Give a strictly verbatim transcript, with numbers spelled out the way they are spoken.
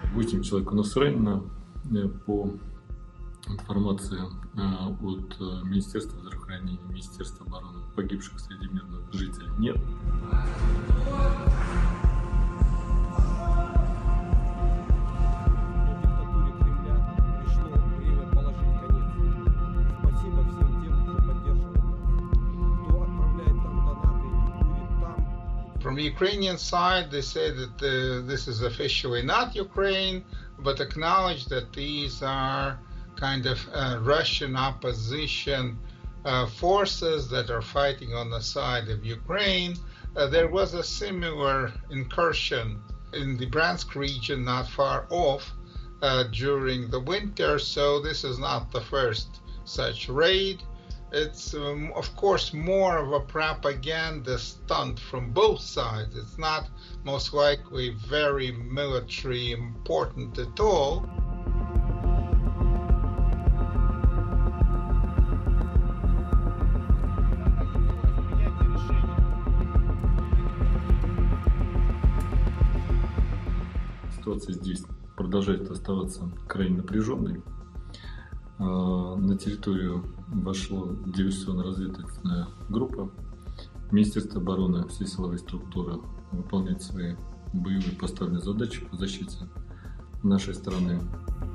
восемь человек у нас ранено. По информации от Министерства здравоохранения, Министерства обороны, погибших среди мирных жителей нет. From the Ukrainian side, they say that uh, this is officially not Ukraine, but acknowledge that these are kind of uh, Russian opposition uh, forces that are fighting on the side of Ukraine. Uh, there was a similar incursion in the Bryansk region not far off uh, during the winter, so this is not the first such raid. It's, um, of course, more of a propaganda stunt from both sides. It's not most likely very military important at all. Ситуация здесь продолжает оставаться крайне напряженной. На территорию вошла диверсионно-разведывательная группа. Министерство обороны, все силовые структуры выполняют свои боевые поставленные задачи по защите нашей страны.